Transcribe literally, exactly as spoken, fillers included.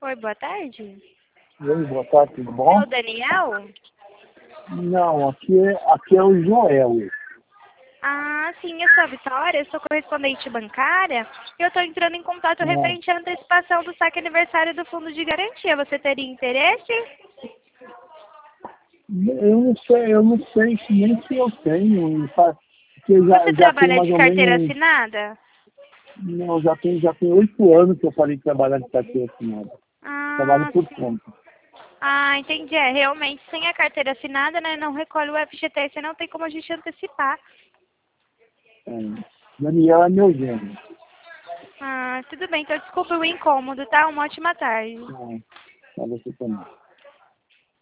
Oi, boa tarde. Oi, boa tarde, tudo É bom? o Daniel? Não, aqui é, aqui é o Joel. Ah, sim, eu sou a Vitória, eu sou correspondente bancária e eu estou entrando em contato Não, referente à antecipação do saque aniversário do Fundo de Garantia. Você teria interesse? eu não sei, eu não sei se nem se eu tenho, fa- porque já, Você já tem trabalha mais de ou carteira menos, assinada? não, já tem, já tem oito anos que eu parei de trabalhar de carteira assinada. Trabalho Ah, por sim. conta. Ah, entendi. É, realmente, sem a carteira assinada, né, não recolhe o F G T S, não tem como a gente antecipar. É, Daniel é meu gênero. Ah, tudo bem, então desculpa o incômodo, tá? Uma ótima tarde. Ah, pra você também.